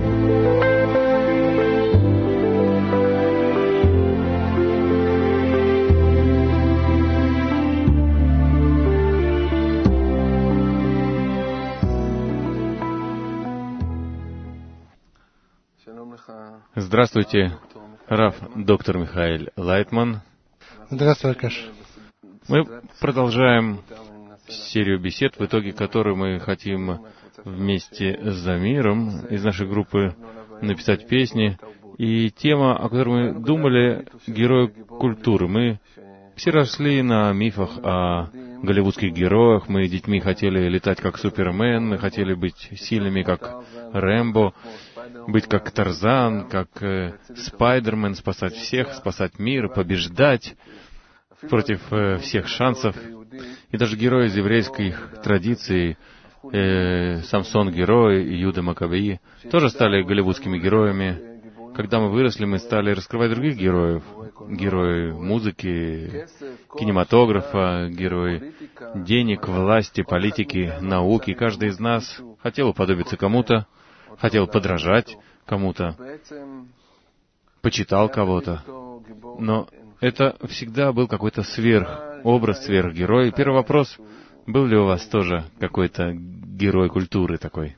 Здравствуйте, Рав доктор Михаэль Лайтман. Здравствуй, Акаш. Мы продолжаем серию бесед, в итоге которой мы хотим вместе с Замиром из нашей группы написать песни. И тема, о которой мы думали, герои культуры. Мы все росли на мифах о голливудских героях. Мы детьми хотели летать как Супермен, мы хотели быть сильными как Рэмбо, быть как Тарзан, как Спайдермен, спасать всех, спасать мир, побеждать против всех шансов. И даже герои из еврейских традиций, Самсон герой, Иуда Маккабеи, тоже стали голливудскими героями. Когда мы выросли, мы стали раскрывать других героев. Герои музыки, кинематографа, герои денег, власти, политики, науки. Каждый из нас хотел уподобиться кому-то, хотел подражать кому-то, почитал кого-то. Но это всегда был какой-то сверхобраз, сверхгерой. Первый вопрос: был ли у вас тоже какой-то герой культуры такой?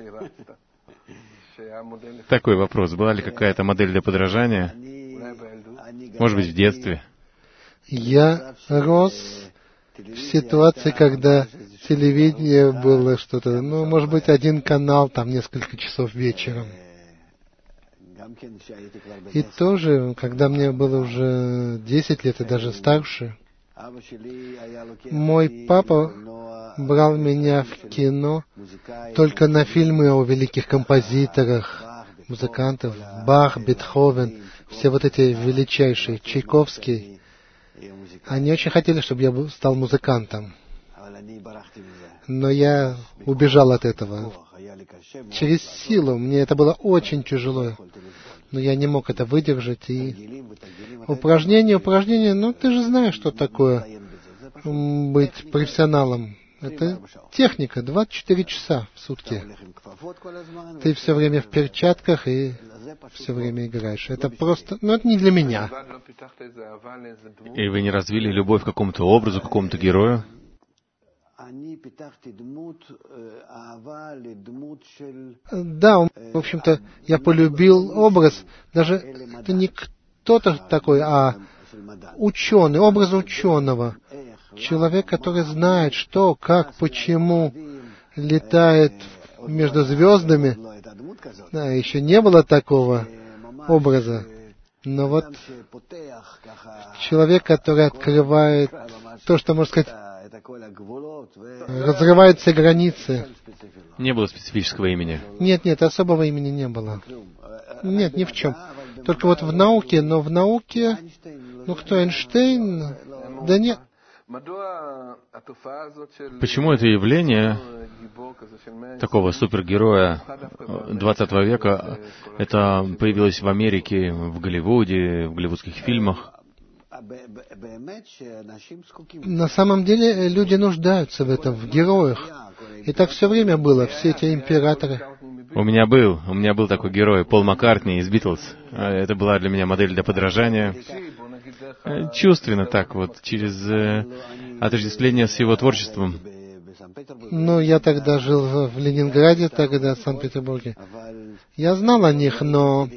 Такой вопрос. Была ли какая-то модель для подражания? Может быть, в детстве? Я рос в ситуации, когда телевидение было что-то, может быть, один канал, там, несколько часов вечером. И тоже, когда мне было уже 10 лет и даже старше, мой папа брал меня в кино только на фильмы о великих композиторах, музыкантов, Бах, Бетховен, все вот эти величайшие, Чайковский. Они очень хотели, чтобы я стал музыкантом. Но я убежал от этого. Через силу. Мне это было очень тяжело. Но я не мог это выдержать. И упражнение, ты же знаешь, что такое быть профессионалом. Это техника, 24 часа в сутки. Ты все время в перчатках и все время играешь. Это просто, это не для меня. И вы не развили любовь к какому-то образу, к какому-то герою? Да, в общем-то, я полюбил образ, даже это не кто-то такой, а ученый, образ ученого. Человек, который знает, что, как, почему летает между звездами. Да, еще не было такого образа. Но вот человек, который открывает то, что, можно сказать, разрывает все границы. Не было специфического имени? Нет, особого имени не было. Нет, ни в чем. Только вот в науке, кто, Эйнштейн? Да нет. Почему это явление такого супергероя 20 века, это появилось в Америке, в Голливуде, в голливудских фильмах? На самом деле люди нуждаются в этом, в героях. И так все время было, все эти императоры. У меня был такой герой, Пол Маккартни из Битлз. Это была для меня модель для подражания. Чувственно так вот, через отождествление с его творчеством. Я тогда жил в Ленинграде, тогда в Санкт-Петербурге. Я знал о них, но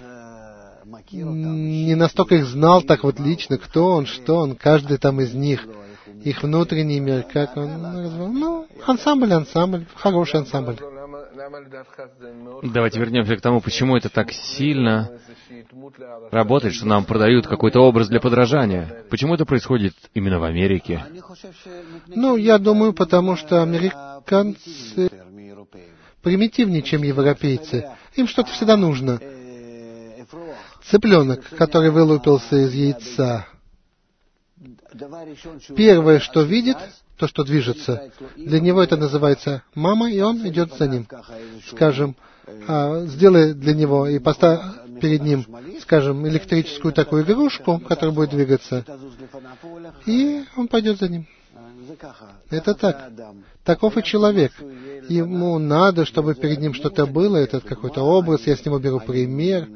не настолько их знал так вот лично, кто он, что он, каждый там из них, их внутренний мир, как он назвал. Ансамбль, хороший ансамбль. Давайте вернемся к тому, почему это так сильно работает, что нам продают какой-то образ для подражания. Почему это происходит именно в Америке? Я думаю, потому что американцы примитивнее, чем европейцы. Им что-то всегда нужно. Цыпленок, который вылупился из яйца. Первое, что видит, то, что движется, для него это называется мама, и он идет за ним. Скажем, сделай для него и поставь перед ним, скажем, электрическую такую игрушку, которая будет двигаться, и он пойдет за ним. Это так. Таков и человек. ему надо, чтобы перед ним что-то было, этот какой-то образ, я с него беру пример,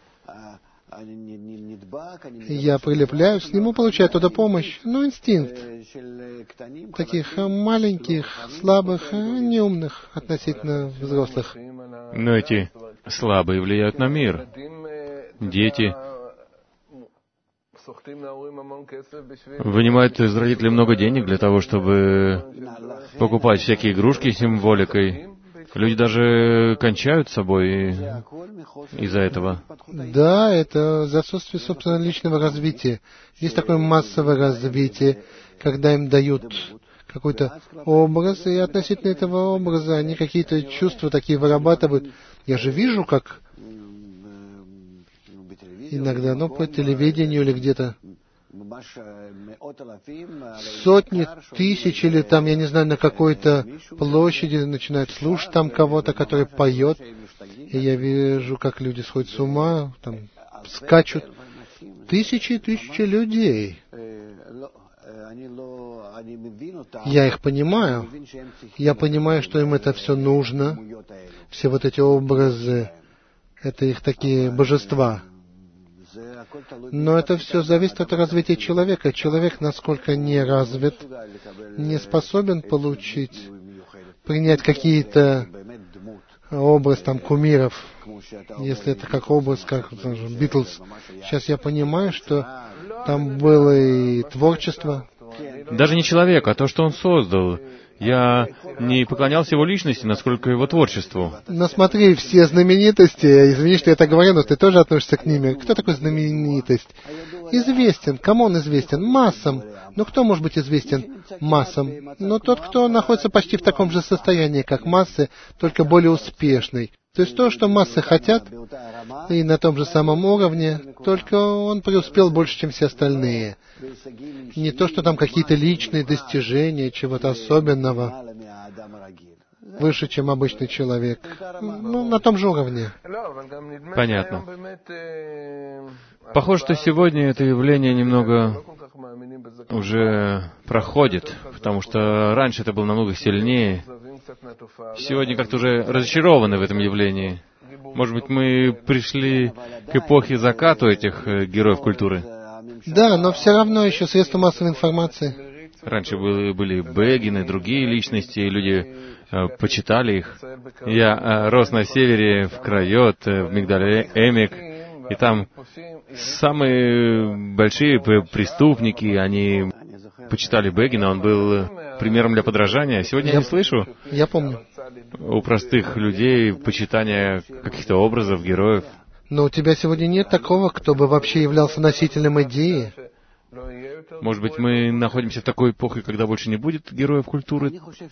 я прилепляюсь к нему, получаю туда помощь. Инстинкт таких маленьких, слабых, неумных относительно взрослых. Но эти слабые влияют на мир. Дети вынимают из родителей много денег для того, чтобы покупать всякие игрушки с символикой. Люди даже кончают собой из-за этого. Да, это за отсутствие собственного личного развития. Есть такое массовое развитие, когда им дают какой-то образ, и относительно этого образа они какие-то чувства такие вырабатывают. Я же вижу, как иногда, по телевидению или где-то сотни тысяч, или там, я не знаю, на какой-то площади начинают слушать там кого-то, который поет, и я вижу, как люди сходят с ума, там скачут. Тысячи и тысячи людей. Я их понимаю. Я понимаю, что им это все нужно. Все вот эти образы, это их такие божества. Но это все зависит от развития человека. Человек, насколько не развит, не способен принять какие-то образ кумиров, если это как образ, как Битлз. Сейчас я понимаю, что там было и творчество. Даже не человек, а то, что он создал. Я не поклонялся его личности, насколько его творчеству. Но смотри, все знаменитости, извини, что я так говорю, но ты тоже относишься к ним. Кто такой знаменитость? Известен. Кому он известен? Массам. Но кто может быть известен массам? Тот, кто находится почти в таком же состоянии, как массы, только более успешный. То есть то, что массы хотят, и на том же самом уровне, только он преуспел больше, чем все остальные. Не то, что там какие-то личные достижения, чего-то особенного, выше, чем обычный человек. На том же уровне. Понятно. Похоже, что сегодня это явление немного уже проходит, потому что раньше это было намного сильнее. Сегодня как-то уже разочарованы в этом явлении. Может быть, мы пришли к эпохе заката этих героев культуры? Да, но все равно еще средства массовой информации. Раньше были Бегины, другие личности, и люди почитали их. Я рос на севере, в Крайот, в Мигдаль-Эмек, и там самые большие преступники, они почитали Бегина, он был примером для подражания. Сегодня я не слышу. Я помню. У простых людей почитания каких-то образов, героев. Но у тебя сегодня нет такого, кто бы вообще являлся носителем идеи. Может быть, мы находимся в такой эпохе, когда больше не будет героев культуры?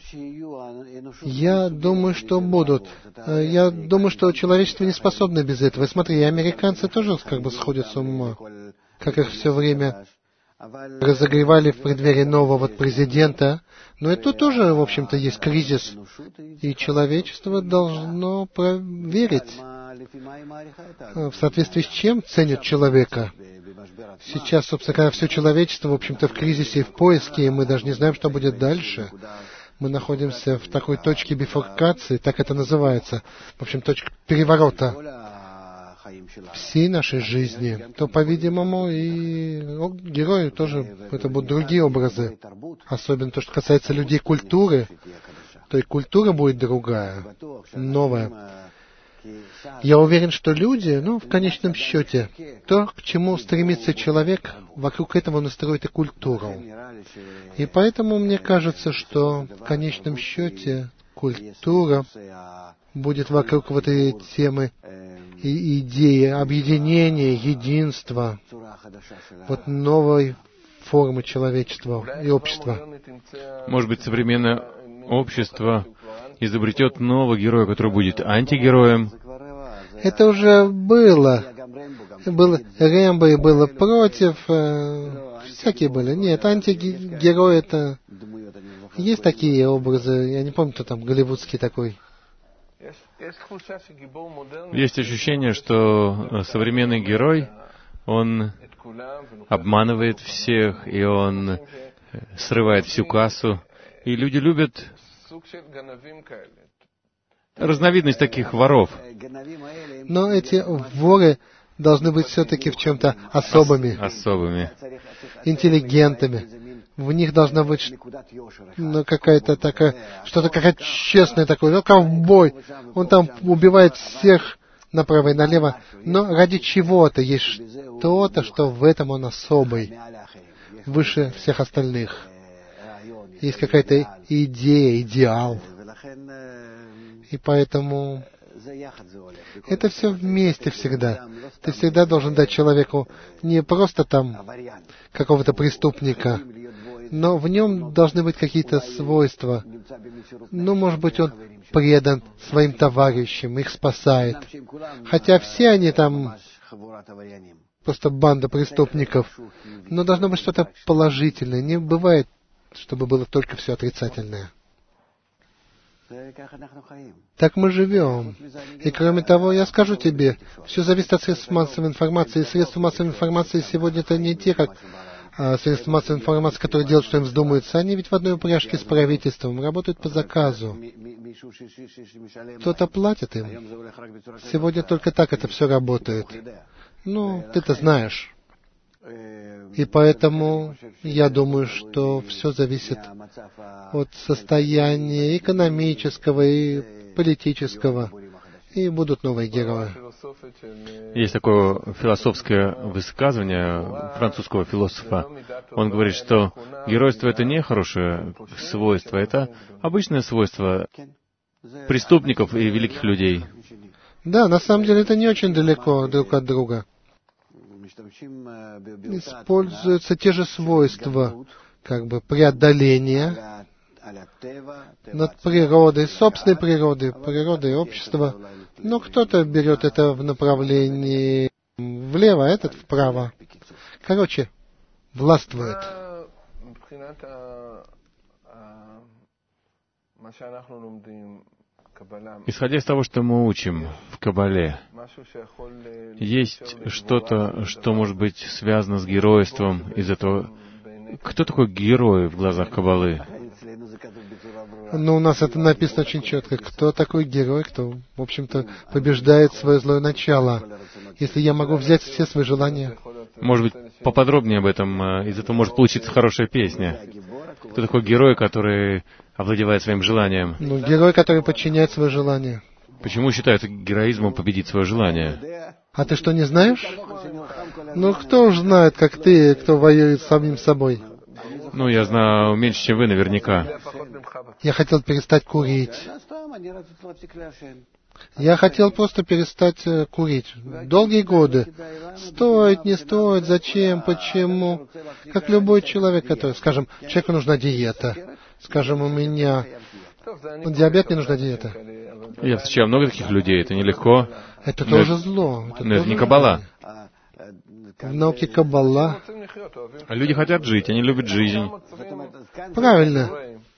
Я думаю, что будут. Я думаю, что человечество не способно без этого. Смотри, и американцы тоже сходят с ума. Как их все время разогревали в преддверии нового президента. Но это тоже, в общем-то, есть кризис. И человечество должно проверить, в соответствии с чем ценят человека. Сейчас, собственно говоря, все человечество, в общем-то, в кризисе и в поиске, и мы даже не знаем, что будет дальше. Мы находимся в такой точке бифуркации, так это называется, в общем, точка переворота всей нашей жизни. То, по-видимому, и герои тоже, это будут другие образы. Особенно то, что касается людей культуры, то и культура будет другая, новая. Я уверен, что люди, в конечном счете, то, к чему стремится человек, вокруг этого он строит и культуру. И поэтому мне кажется, что в конечном счете культура будет вокруг вот этой темы и идеи объединения, единства, вот новой формы человечества и общества. Может быть, современное общество изобретет нового героя, который будет антигероем. Это уже было. Рэмбо и было против. Всякие были. Нет, антигерой это... Есть такие образы. Я не помню, кто там, голливудский такой. Есть ощущение, что современный герой, он обманывает всех, и он срывает всю кассу. И люди любят разновидность таких воров. Но эти воры должны быть все-таки в чем-то особыми, интеллигентами. В них должна быть какая-то такая, что-то какая-то честное такое. Ковбой, он там убивает всех направо и налево, но ради чего-то есть что-то, что в этом он особый, выше всех остальных. Есть какая-то идея, идеал. И поэтому это все вместе всегда. Ты всегда должен дать человеку не просто там какого-то преступника, но в нем должны быть какие-то свойства. Ну, может быть, он предан своим товарищам, их спасает. Хотя все они там просто банда преступников. Но должно быть что-то положительное. Не бывает, чтобы было только все отрицательное. Так мы живем. И кроме того, я скажу тебе, все зависит от средств массовой информации. И средства массовой информации сегодня это не те, как средства массовой информации, которые делают, что им вздумается. Они ведь в одной упряжке с правительством, работают по заказу. Кто-то платит им. Сегодня только так это все работает. Ну, ты-то знаешь. И поэтому я думаю, что все зависит от состояния экономического и политического. И будут новые герои. Есть такое философское высказывание французского философа. Он говорит, что геройство — это не хорошее свойство, это обычное свойство преступников и великих людей. Да, на самом деле это не очень далеко друг от друга. Используются те же свойства, как бы преодоления над природой, собственной природой общества. Но кто-то берет это в направлении влево, а этот вправо. Короче, властвует. Исходя из того, что мы учим в Кабале, есть что-то, что может быть связано с геройством из этого. Кто такой герой в глазах Кабалы? Ну, у нас это написано очень четко. Кто такой герой, кто, в общем-то, побеждает свое злое начало. Если я могу взять все свои желания. Может быть, поподробнее об этом, из этого может получиться хорошая песня. Кто такой герой, который овладевает своим желанием? Ну, герой, который подчиняет свое желание. Почему считается героизмом победить свое желание? А ты что, не знаешь? Ну, кто уж знает, как ты, кто воюет с самим собой? Ну, я знаю меньше, чем вы, наверняка. Я хотел перестать курить. Я хотел просто перестать курить. Долгие годы. Стоит, не стоит, зачем, почему. Как любой человек, который, скажем, человеку нужна диета. Скажем, у меня диабет, мне нужна диета. Я встречаю много таких людей, это нелегко. Это тоже зло. Но это не Каббала. В науке Каббала. Люди хотят жить, они любят жизнь. Правильно.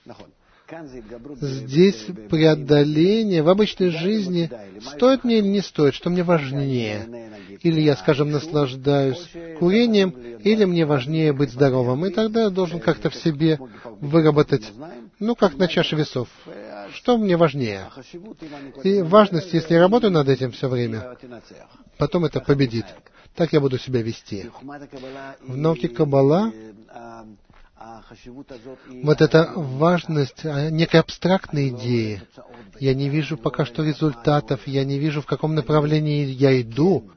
Здесь преодоление в обычной жизни, стоит мне или не стоит, что мне важнее. Или я, скажем, наслаждаюсь курением, или мне важнее быть здоровым. И тогда я должен как-то в себе выработать, ну, как на чаше весов. Что мне важнее? И важность, если я работаю над этим все время, потом это победит. Так я буду себя вести. В науке Каббала вот эта важность некой абстрактной идеи. Я не вижу пока что результатов, я не вижу, в каком направлении я иду.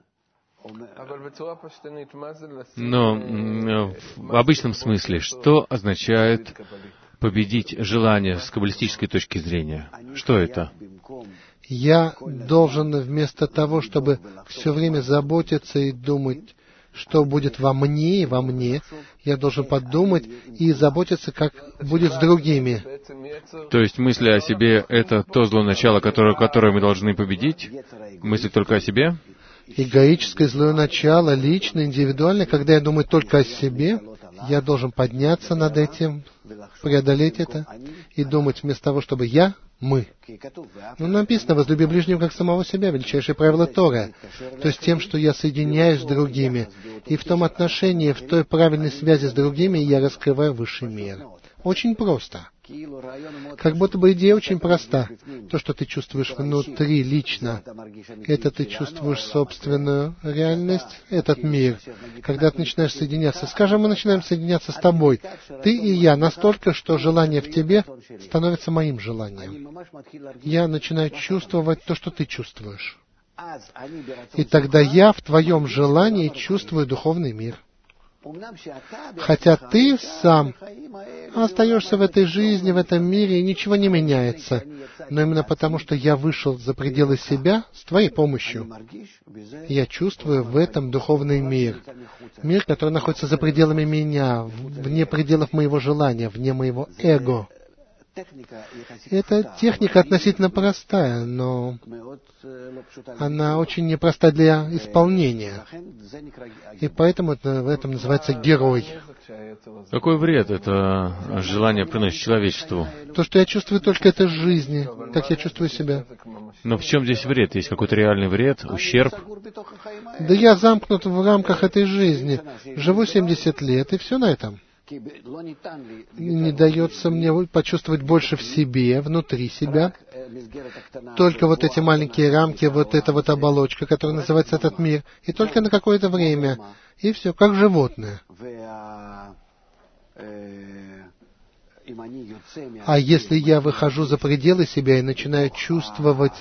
Но в обычном смысле, что означает победить желание с каббалистической точки зрения? Что это? Я должен вместо того, чтобы все время заботиться и думать, что будет во мне, я должен подумать и заботиться, как будет с другими. То есть мысли о себе — это то злое начало, которое мы должны победить? Мыслить только о себе? Эгоическое злое начало, личное, индивидуальное, когда я думаю только о себе, я должен подняться над этим, преодолеть это и думать вместо того, чтобы я, мы. Ну, написано, возлюби ближнего как самого себя, величайшее правило Торы. То есть тем, что я соединяюсь с другими, и в том отношении, в той правильной связи с другими я раскрываю высший мир. Очень просто. Как будто бы идея очень проста. То, что ты чувствуешь внутри лично, это ты чувствуешь собственную реальность, этот мир. Когда ты начинаешь соединяться, скажем, мы начинаем соединяться с тобой, ты и я, настолько, что желание в тебе становится моим желанием. Я начинаю чувствовать то, что ты чувствуешь. И тогда я в твоем желании чувствую духовный мир. Хотя ты сам остаешься в этой жизни, в этом мире, и ничего не меняется. Но именно потому, что я вышел за пределы себя с твоей помощью, я чувствую в этом духовный мир. Мир, который находится за пределами меня, вне пределов моего желания, вне моего эго. Эта техника относительно простая, но она очень непроста для исполнения. И поэтому в этом называется герой. Какой вред это желание приносит человечеству? То, что я чувствую только это жизни, как я чувствую себя. Но в чем здесь вред? Есть какой-то реальный вред, ущерб? Да я замкнут в рамках этой жизни. Живу 70 лет, и все на этом. Не дается мне почувствовать больше в себе, внутри себя. Только вот эти маленькие рамки, вот эта вот оболочка, которая называется этот мир. И только на какое-то время. И все, как животное. А если я выхожу за пределы себя и начинаю чувствовать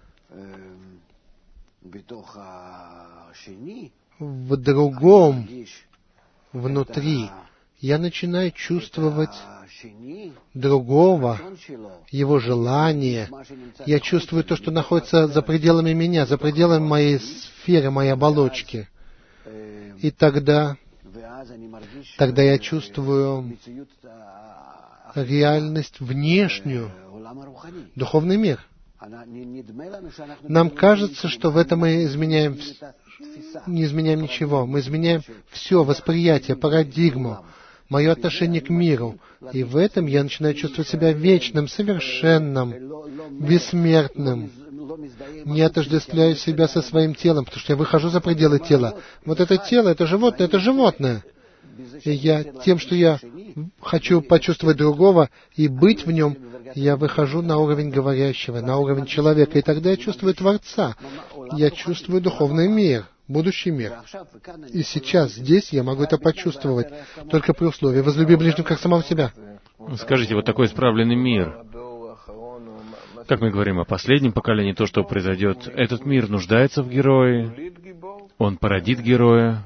в другом, внутри, я начинаю чувствовать другого, его желание. Я чувствую то, что находится за пределами меня, за пределами моей сферы, моей оболочки. И тогда я чувствую реальность внешнюю, духовный мир. Нам кажется, что в этом мы не изменяем ничего. Мы изменяем все, восприятие, парадигму, мое отношение к миру. И в этом я начинаю чувствовать себя вечным, совершенным, бессмертным. Не отождествляю себя со своим телом, потому что я выхожу за пределы тела. Вот это тело, это животное. И я тем, что я хочу почувствовать другого и быть в нем, я выхожу на уровень говорящего, на уровень человека. И тогда я чувствую Творца. Я чувствую духовный мир, будущий мир. И сейчас, здесь я могу это почувствовать, только при условии: возлюби ближнего как самого себя. Скажите, вот такой исправленный мир, как мы говорим о последнем поколении, то, что произойдет, этот мир нуждается в герое, он породит героя.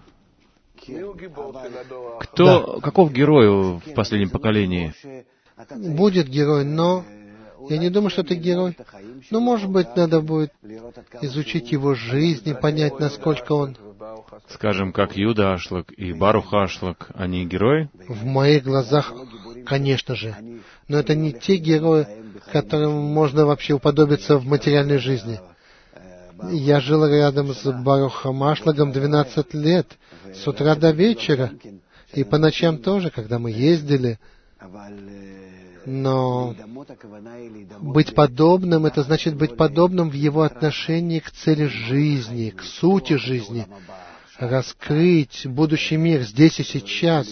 Каков герой в последнем поколении? Будет герой, но я не думаю, что это герой. Но, может быть, надо будет изучить его жизнь и понять, насколько он... Скажем, как Юда Ашлак и Барух Ашлак, они герои? В моих глазах, конечно же. Но это не те герои, которым можно вообще уподобиться в материальной жизни. Я жил рядом с Барухом Ашлагом 12 лет, с утра до вечера, и по ночам тоже, когда мы ездили. Но быть подобным — это значит быть подобным в его отношении к цели жизни, к сути жизни, раскрыть будущий мир здесь и сейчас,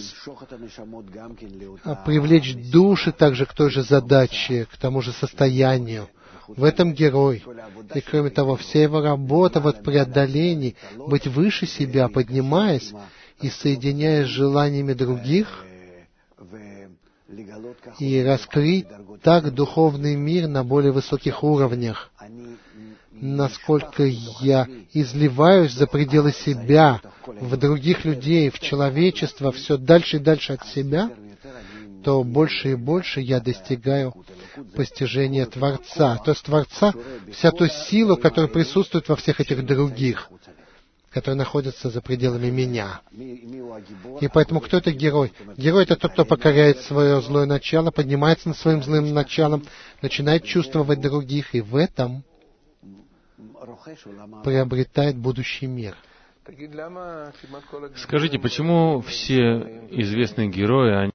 привлечь души также к той же задаче, к тому же состоянию. В этом герой. И кроме того, вся его работа в преодолении, быть выше себя, поднимаясь и соединяясь с желаниями других, и раскрыть так духовный мир на более высоких уровнях. Насколько я изливаюсь за пределы себя, в других людей, в человечество, все дальше и дальше от себя, то больше и больше я достигаю постижения Творца. То есть Творца, вся та сила, которая присутствует во всех этих других, которые находятся за пределами меня. И поэтому кто это герой? Герой — это тот, кто покоряет свое злое начало, поднимается над своим злым началом, начинает чувствовать других, и в этом приобретает будущий мир. Скажите, почему все известные герои,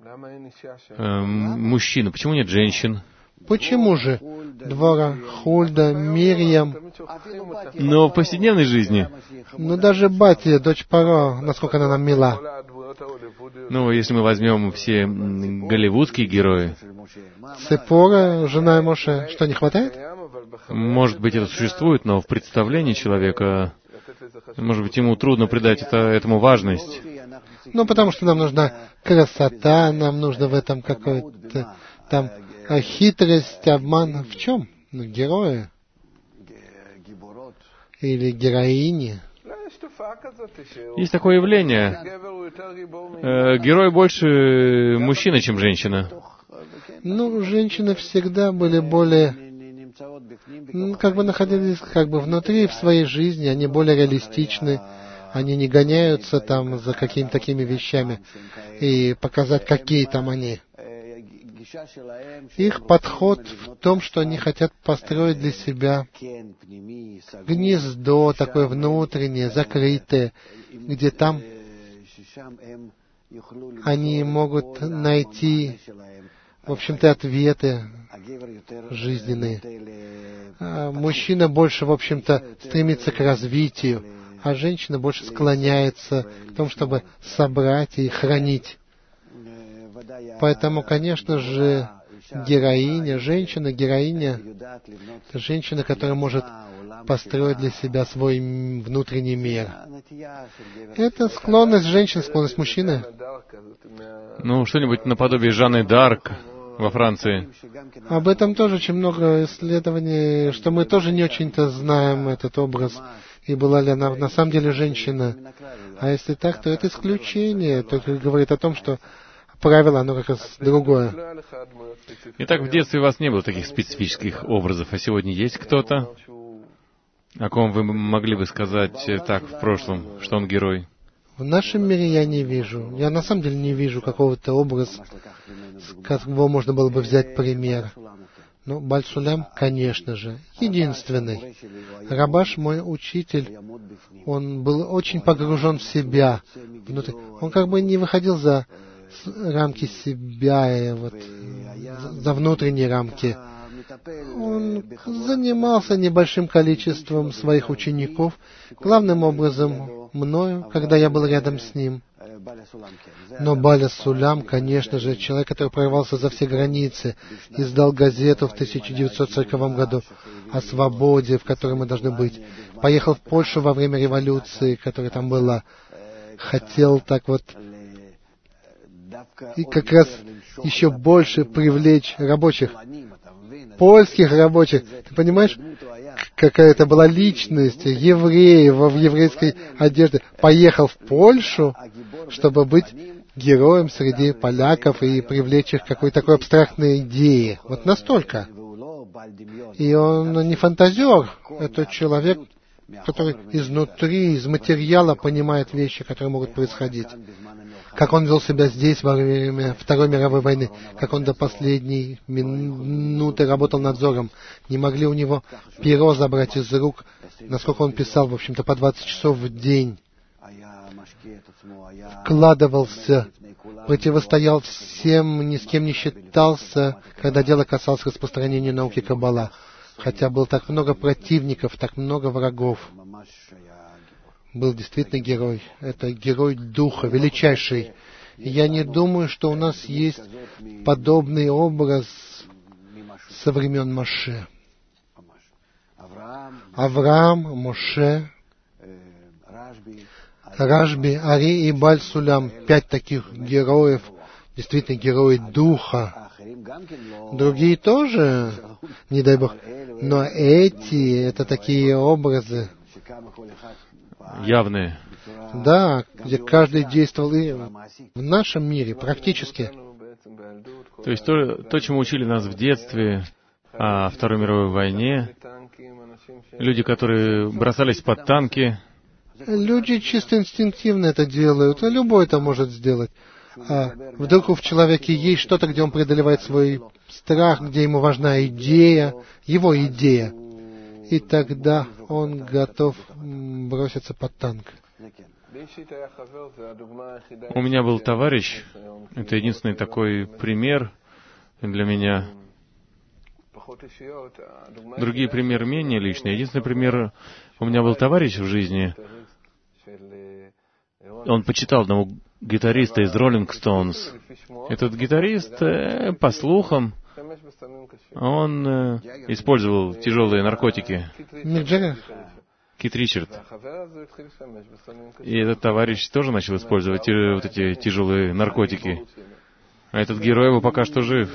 мужчины, почему нет женщин? Почему же Двора, Хульда, Мирьям? Но в повседневной жизни. Ну даже Бати, дочь Паро, насколько она нам мила. Ну, если мы возьмем все голливудские герои, Ципора, жена Моше, что, не хватает? может быть, это существует, но в представлении человека, может быть, ему трудно придать этому важность. Ну, потому что нам нужна красота, нам нужно в этом какой-то там хитрость, обман. В чем? Ну, герои. Или героини. Есть такое явление. Герой больше мужчина, чем женщина. Ну, женщины всегда были более, как бы находились внутри в своей жизни, они более реалистичны, они не гоняются там за какими-то такими вещами и показать, какие там они. Их подход в том, что они хотят построить для себя гнездо такое внутреннее, закрытое, где там они могут найти, в общем-то, ответы жизненные. Мужчина больше, в общем-то, стремится к развитию, а женщина больше склоняется к тому, чтобы собрать и хранить. Поэтому, конечно же, героиня, женщина-героиня, это женщина, которая может построить для себя свой внутренний мир. Это склонность женщины, склонность мужчины. Ну, что-нибудь наподобие Жанны д'Арк во Франции. Об этом тоже очень много исследований, что мы тоже не очень-то знаем этот образ, и была ли она на самом деле женщина. А если так, то это исключение, только говорит о том, что правило, оно как раз другое. Итак, в детстве у вас не было таких специфических образов, а сегодня есть кто-то, о ком вы могли бы сказать так в прошлом, что он герой? В нашем мире я не вижу. Я на самом деле не вижу какого-то образа, с которого можно было бы взять пример. Но Бааль Сулям, конечно же, единственный. Рабаш, мой учитель, он был очень погружен в себя. Внутри. Он как бы не выходил за рамки себя, за внутренние рамки. Он занимался небольшим количеством своих учеников, главным образом мною, когда я был рядом с ним. Но Бааль Сулям, конечно же, человек, который прорвался за все границы, издал газету в 1940 году о свободе, в которой мы должны быть. Поехал в Польшу во время революции, которая там была. Хотел так вот и как раз еще больше привлечь рабочих, польских рабочих. Ты понимаешь, какая это была личность, еврей в еврейской одежде, поехал в Польшу, чтобы быть героем среди поляков и привлечь их к какой-то такой абстрактной идее. Вот настолько. И он не фантазер, это человек, который изнутри, из материала понимает вещи, которые могут происходить. Как он вел себя здесь во время Второй мировой войны, как он до последней минуты работал надзором. Не могли у него перо забрать из рук, насколько он писал, в общем-то, по 20 часов в день. Вкладывался, противостоял всем, ни с кем не считался, когда дело касалось распространения науки Каббала. Хотя было так много противников, так много врагов. Был действительно герой. Это герой духа, величайший. И я не думаю, что у нас есть подобный образ со времен Моше. Авраам, Моше, Рашби, Ари и Бааль Сулям. 5 таких героев, действительно герои духа. Другие тоже, не дай Бог. Но эти, это такие образы, явные. Да, где каждый действовал и в нашем мире практически. То есть то, чему учили нас в детстве о Второй мировой войне, люди, которые бросались под танки. Люди чисто инстинктивно это делают, а любой это может сделать. А вдруг в человеке есть что-то, где он преодолевает свой страх, где ему важна идея, его идея. И тогда он готов броситься под танк. У меня был товарищ, это единственный такой пример для меня. Другие примеры менее личные. Единственный пример, у меня был товарищ в жизни, он почитал одного гитариста из Rolling Stones. Этот гитарист, по слухам, он использовал тяжелые наркотики. Мик Джаггер? Кит Ричард. И этот товарищ тоже начал использовать вот эти тяжелые наркотики. А этот герой его пока что жив.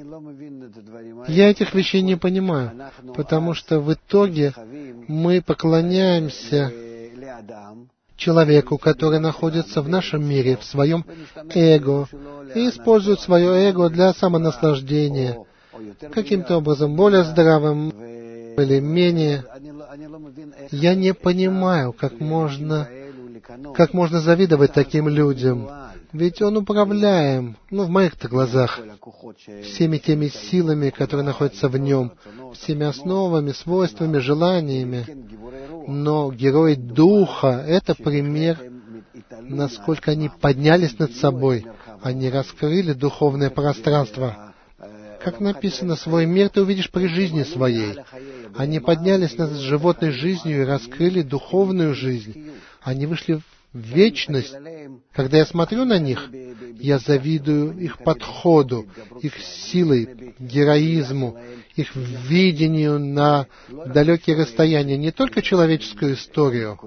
Я этих вещей не понимаю, потому что в итоге мы поклоняемся человеку, который находится в нашем мире, в своем эго, и использует свое эго для самонаслаждения, каким-то образом более здравым или менее. Я не понимаю, как можно завидовать таким людям. Ведь он управляем, в моих-то глазах, всеми теми силами, которые находятся в нем, всеми основами, свойствами, желаниями. Но герой духа — это пример, насколько они поднялись над собой. Они раскрыли духовное пространство. Как написано, свой мир ты увидишь при жизни своей. Они поднялись над животной жизнью и раскрыли духовную жизнь. Они вышли в вечность. Когда я смотрю на них, я завидую их подходу, их силой, героизму, их видению на далекие расстояния, не только человеческую историю.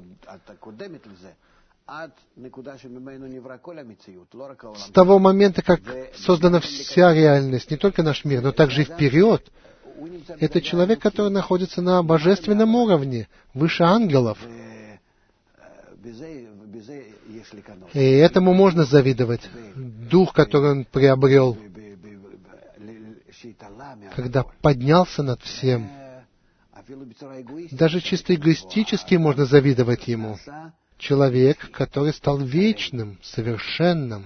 С того момента, как создана вся реальность, не только наш мир, но также и вперед. Это человек, который находится на божественном уровне, выше ангелов. И этому можно завидовать. Дух, который он приобрел, когда поднялся над всем. Даже чисто эгоистически можно завидовать ему. Человек, который стал вечным, совершенным.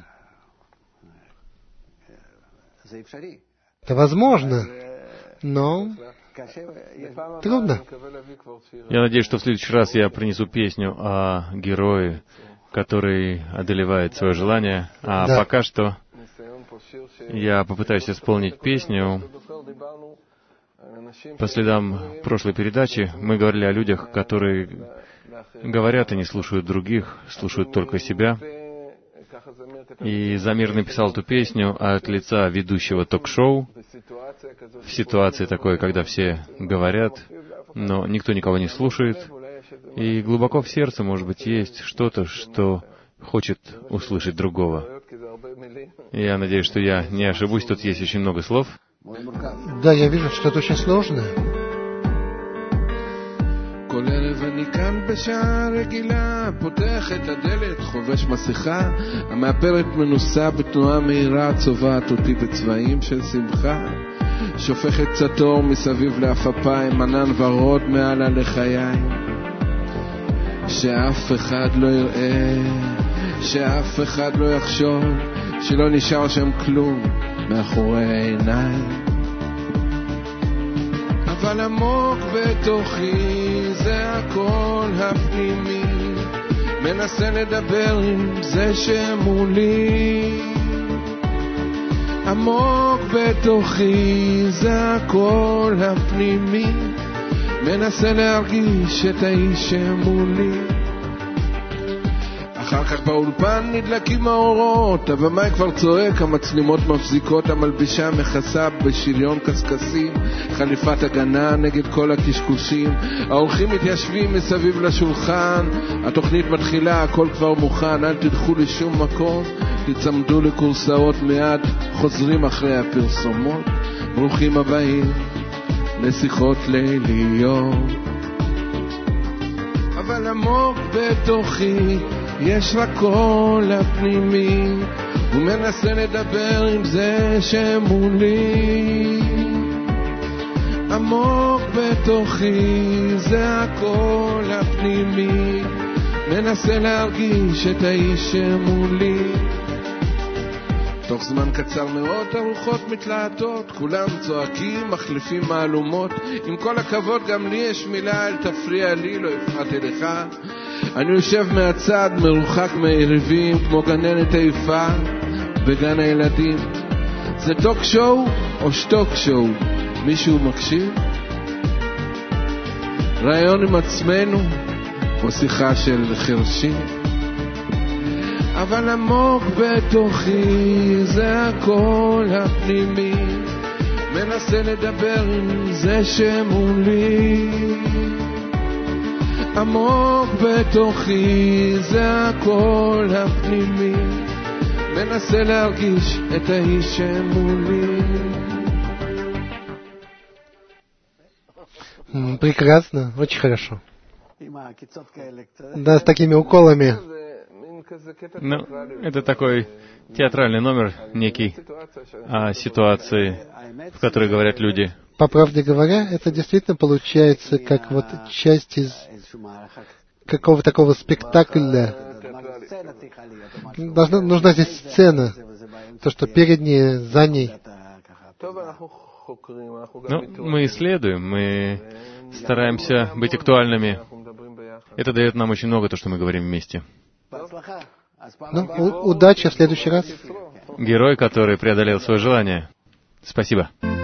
Это возможно, но трудно. Я надеюсь, что в следующий раз я принесу песню о герое, который одолевает свое желание. А да. Пока что я попытаюсь исполнить песню. По следам прошлой передачи мы говорили о людях, которые говорят и не слушают других, слушают только себя. И Замир написал эту песню от лица ведущего ток-шоу в ситуации такой, когда все говорят, но никто никого не слушает. И глубоко в сердце, может быть, есть что-то, что хочет услышать другого. Я надеюсь, что я не ошибусь, тут есть очень много слов. Да, я вижу, что это очень сложно. כל ערב אני כאן בשעה רגילה, פותח את הדלת, חובש מסכה, המאפרת מנוסה בתנועה מהירה, צובעת אותי בצבעים של שמחה, שופכת צטור מסביב לאפפיים, ענן ורוד מעלה לחיים, שאף אחד לא יראה, שאף אחד לא יחשוב, שלא נשאר שם כלום מאחורי העיניים. אבל עמוק בתוכי זה הכל הפנימי, מנסה לדבר עם זה שמולי. עמוק בתוכי זה הכל הפנימי, מנסה להרגיש את האיש שמולי. אחר כך באולפן נדלקים האורות, הבמאי כבר צועק, המצלמות מפזיקות, המלבישה מכסה בשריון קסקסים, חליפת הגנה נגד כל הקשקושים, האורחים מתיישבים מסביב לשולחן, התוכנית מתחילה, הכל כבר מוכן, אל תלכו לשום מקום, תצמדו לקורסאות מיד, חוזרים אחרי הפרסומות, ברוכים הבאים לשיחות ליליות. אבל עמוק בתוכי יש רק קול הפנימי, הוא מנסה לדבר עם זה שמולי. עמוק בתוכי זה הקול הפנימי, מנסה להרגיש את האיש שמולי. תוך זמן קצר מאוד הרוחות מתלהטות, כולם צועקים, מחליפים מהלומות, עם כל הכבוד גם לי יש מילה, אל תפריע לי, לא הפרעתי לך. אני יושב מהצד, מרוחק מהיריבים, כמו גננת עייפה בגן הילדים. זה טוק שואו או שטוק שואו? מישהו מקשיב? רעיון עם עצמנו או שיחה של חרשים? אבל עמוק בתוכי זה הכל הפנימי, מנסה לדבר עם זה שמולי. עמוק בתוכי זה הכל הפנימי, מנסה להרגיש את האיש שמולי. Прекрасно, очень хорошо. Да, с такими уколами. Ну, это такой театральный номер некий о ситуации, в которой говорят люди. По правде говоря, это действительно получается как вот часть из какого-то такого спектакля. Нужна здесь сцена, то, что перед ней, за ней. Ну, мы исследуем, мы стараемся быть актуальными. Это дает нам очень много, то, что мы говорим вместе. Ну, удачи в следующий раз. Герой, который преодолел свое желание. Спасибо.